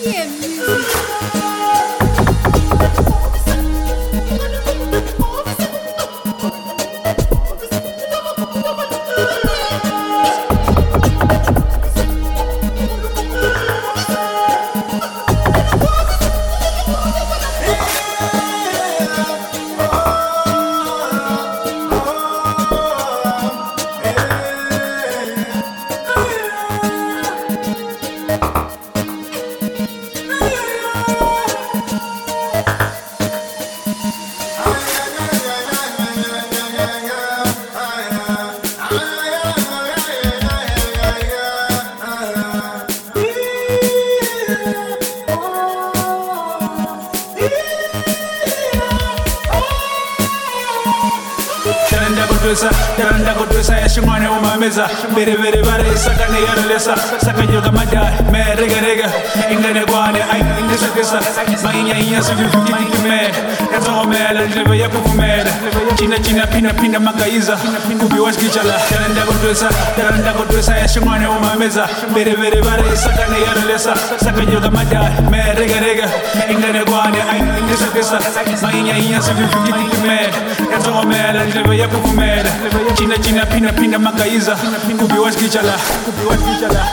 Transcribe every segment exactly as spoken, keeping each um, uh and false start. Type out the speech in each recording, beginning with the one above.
Yeah, music. Daranda kutusa ya shimane umameza Bere bere bare sakane yaralesa Saka yoga mada me rega rega Ingane guane ay ingesa kesa Mainya inya suju fukiti kime Yato omela nileve ya kufumela China china pina pina makaiza Kubi washkichala Daranda kutusa Daranda kutusa ya shimane umameza Bere bere bare sakane yaralesa Saka yoga mada me rega rega Ingane guane ay ingesa kesa Mainya inya suju fukiti kime Yato omela nileve ya kufumela China china pina pina makaiza Kubi washkichala Kubi washkichala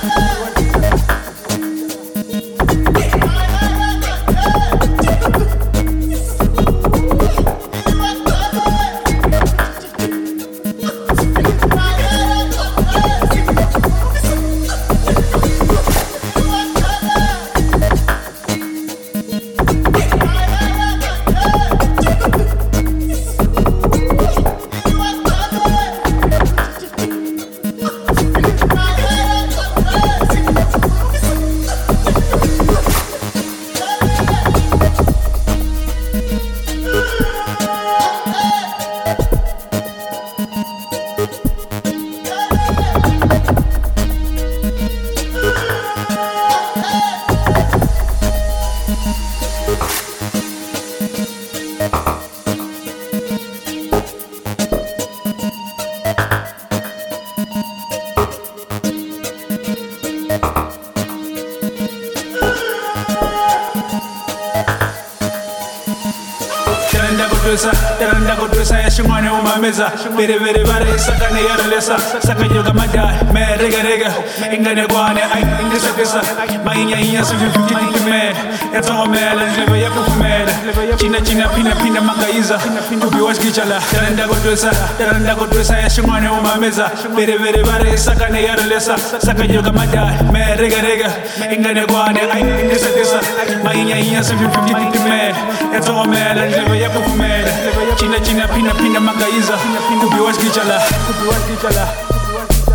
Daranda kutusa ya shimane umameza Bere bere bare sakane yaralesa Saka yoga mada me rega rega Ingane guane ay ingesa kesa Mainya inya suju fukiti kime Yato omela nileve ya kufumela China china pina pina makaiza Kubi washkichala Daranda kutusa Daranda kutusa ya shimane umameza Bere bere bare sakane yaralesa Saka yoga mada me rega rega Ingane guane ay ingesa kesa Mainya inya suju fukiti kime Yato omela nileve ya kufumela China china pina pina makaiza Kubi washkichala Kubi washkichala